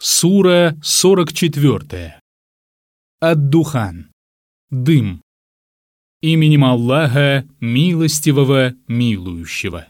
Сура 44. Ад-Духан. Дым. Именем Аллаха, милостивого, милующего.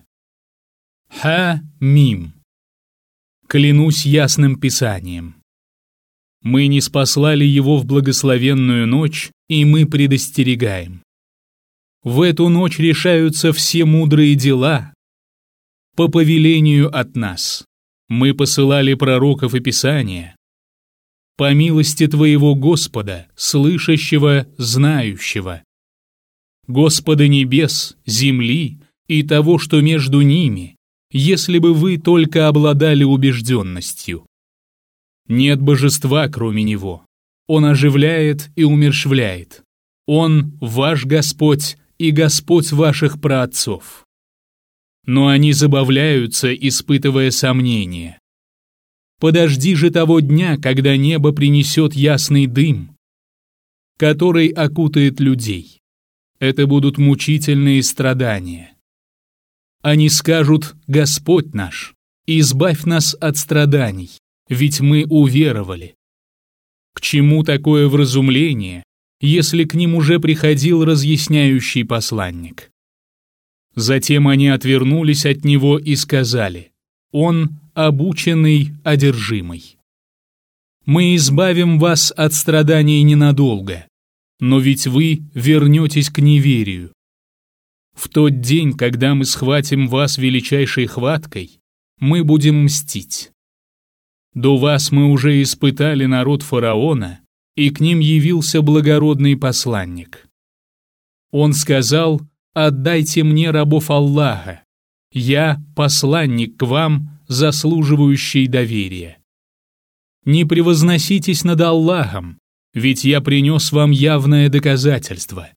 Ха-Мим. Клянусь ясным писанием. Мы ниспослали его в благословенную ночь, и мы предостерегаем. В эту ночь решаются все мудрые дела. По повелению от нас. Мы посылали пророков и писания. По милости Твоего Господа, слышащего, знающего. Господа небес, земли и того, что между ними, если бы вы только обладали убежденностью. Нет божества, кроме Него. Он оживляет и умерщвляет. Он ваш Господь и Господь ваших праотцов. Но они забавляются, испытывая сомнения. Подожди же того дня, когда небо принесет ясный дым, который окутает людей. Это будут мучительные страдания. Они скажут: «Господь наш, избавь нас от страданий, ведь мы уверовали». К чему такое вразумление, если к ним уже приходил разъясняющий посланник? Затем они отвернулись от него и сказали: «Он обученный, одержимый». Мы избавим вас от страданий ненадолго, но ведь вы вернетесь к неверию. В тот день, когда мы схватим вас величайшей хваткой, мы будем мстить. До вас мы уже испытали народ фараона, и к ним явился благородный посланник. Он сказал: «Отдайте мне рабов Аллаха. Я посланник к вам, заслуживающий доверия. Не превозноситесь над Аллахом, ведь я принес вам явное доказательство.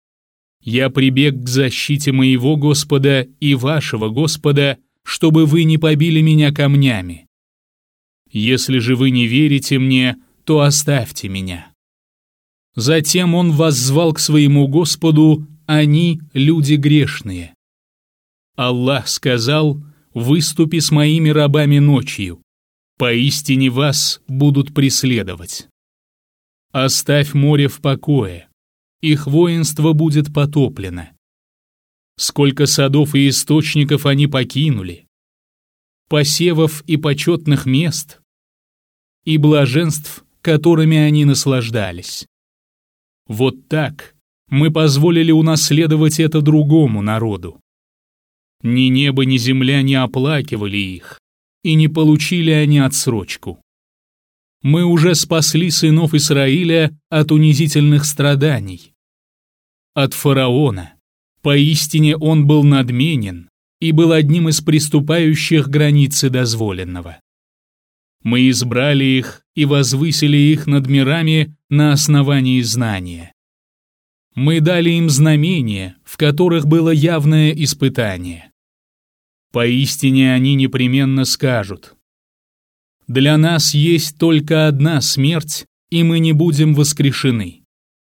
Я прибег к защите моего Господа и вашего Господа, чтобы вы не побили меня камнями. Если же вы не верите мне, то оставьте меня». Затем он воззвал к своему Господу: «Они люди грешные». Аллах сказал: «Выступи с моими рабами ночью, поистине вас будут преследовать. Оставь море в покое, их воинство будет потоплено. Сколько садов и источников они покинули, посевов и почетных мест, и блаженств, которыми они наслаждались. Вот так мы позволили унаследовать это другому народу. Ни небо, ни земля не оплакивали их, и не получили они отсрочку. Мы уже спасли сынов Исраиля от унизительных страданий. От фараона. Поистине он был надменен и был одним из приступающих границы дозволенного. Мы избрали их и возвысили их над мирами на основании знания. Мы дали им знамения, в которых было явное испытание. Поистине они непременно скажут: «Для нас есть только одна смерть, и мы не будем воскрешены.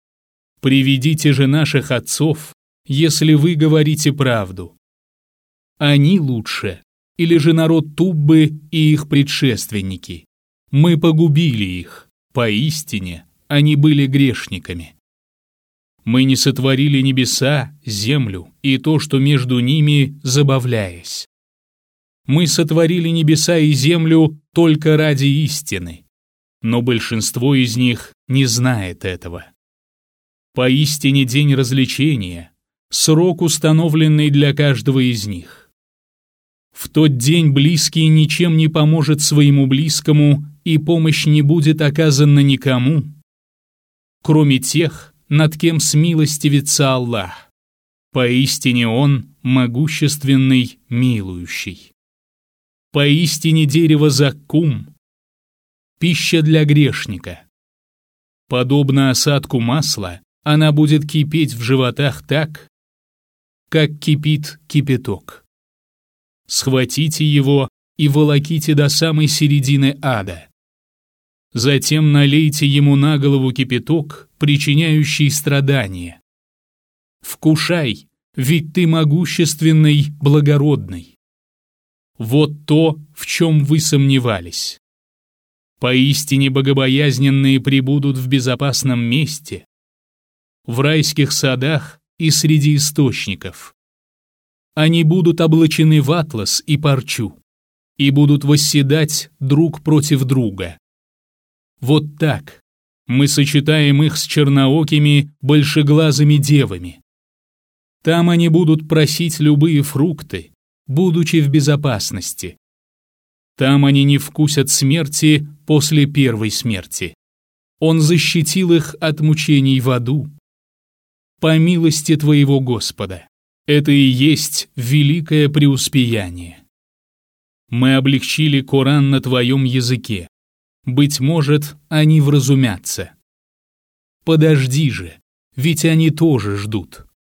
Приведите же наших отцов, если вы говорите правду. Они лучше, или же народ Туббы и их предшественники. Мы погубили их, поистине они были грешниками. Мы не сотворили небеса, землю и то, что между ними, забавляясь. Мы сотворили небеса и землю только ради истины, но большинство из них не знает этого. Поистине день развлечения, срок, установленный для каждого из них. В тот день близкий ничем не поможет своему близкому, и помощь не будет оказана никому, кроме тех, над кем смилостивится Аллах. Поистине Он могущественный, милующий. Поистине дерево заккум, пища для грешника. Подобно осадку масла, она будет кипеть в животах так, как кипит кипяток. Схватите его и волоките до самой середины ада. Затем налейте ему на голову кипяток, причиняющий страдания. Вкушай, ведь ты могущественный, благородный. Вот то, в чем вы сомневались. Поистине богобоязненные пребудут в безопасном месте, в райских садах и среди источников. Они будут облачены в атлас и парчу, и будут восседать друг против друга. Вот так мы сочетаем их с черноокими, большеглазыми девами. Там они будут просить любые фрукты, будучи в безопасности. Там они не вкусят смерти после первой смерти. Он защитил их от мучений в аду. По милости твоего Господа. Это и есть великое преуспеяние. Мы облегчили Коран на твоем языке. Быть может, они вразумятся. Подожди же, ведь они тоже ждут.